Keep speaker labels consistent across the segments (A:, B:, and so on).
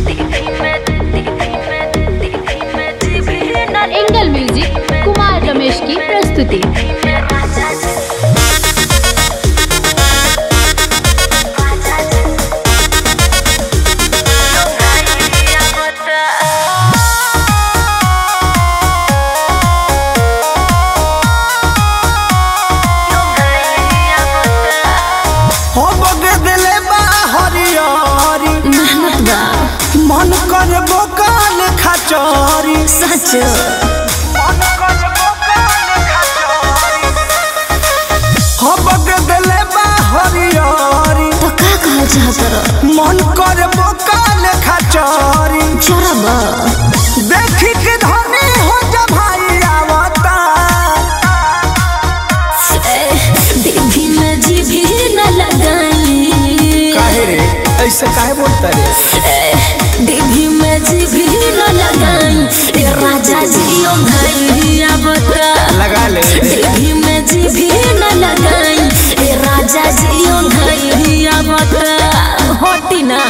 A: Angle music Kumar Ramesh की प्रस्तुति।
B: मन कर बोकाल खचौरी
C: सच
B: मन कर बोकाल खचौरी हो बगदले बा हरियारी
C: तो का कहल चाहत
B: मन कर बोकाल खचौरी
C: चरबा
B: देखी के धनी हो जा भाई आवता
C: देवी में जी भी न लगाई।
B: काहे रे ऐसे काहे बोलता रे
C: देवी में जी भी न लगाई। राजा जी ओ भैया बता
B: लगा ले
C: देवी में जी भी न लगाई। राजा जी ओ भैया बता होती ना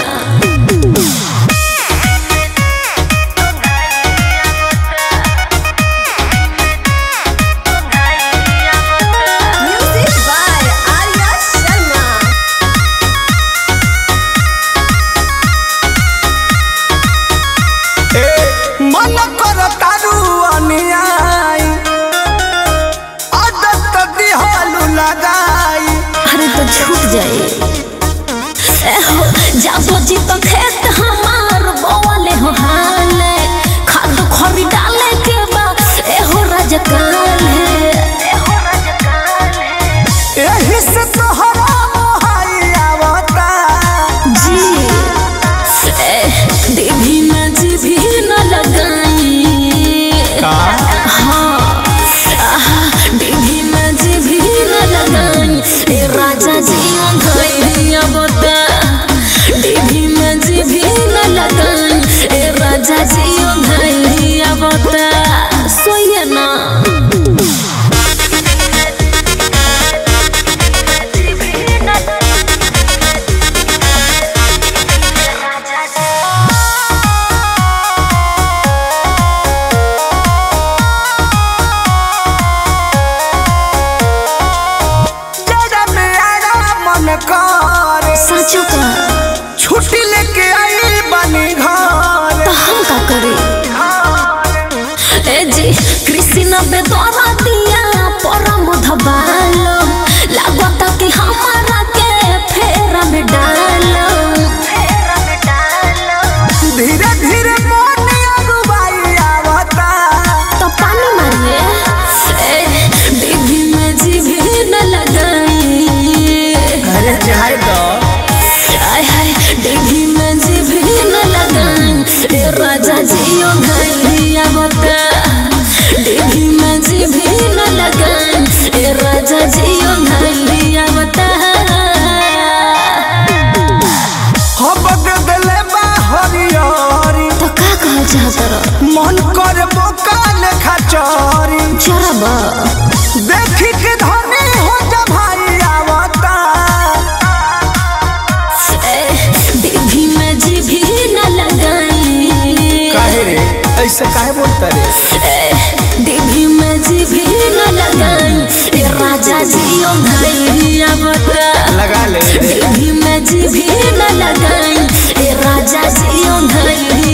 B: मन कर तारू अनियाई आदत दिहालू लगाई।
C: अरे तो छूट जाए जाबो जी तो खेत हमार बोले हो हाले खाद खरी डाले के बा एहो राजकाल है
B: एही से तोहरा मोहाई आवता
C: जी देवी में जी भी न लगाई। हाँ देवी में जी भी न लगाई। राजा जी भैया बता देवी में जी भी न लगाई। राजा जी भैया बता सोइए ना सचो का
B: छुट्टी लेके आई बनी घर
C: तो हम का करे ए जी कृष्ण बेदरा दिया परम धबालो लागता कि हमारा के फेरा में डालो
B: धीरे धीरे मोनिया डुबाई आवता
C: तो पानी मारिए देवी में जी भी न लगाई।
B: अरे जाए दो
C: देवी में जी भी न लगाई। राजा जी ओ भैया बता देवी में जी भी न लगाई। राजा जी ओ भैया बता
B: हो बगदले बा हरियारी
C: तो का कहल चाहत
B: मन कर बोकाल खचौरी
C: चरबा
B: देखी के धनी हो जा भाई आवता
C: देवी में जी भी न लगाई।
B: काहे रे ऐसे काहे बोलता रे
C: देवी में जी भी न लगाई। राजा जी ओ भैया बता
B: लगा ले
C: देवी में जी भी न लगाई। राजा जी ओ भैया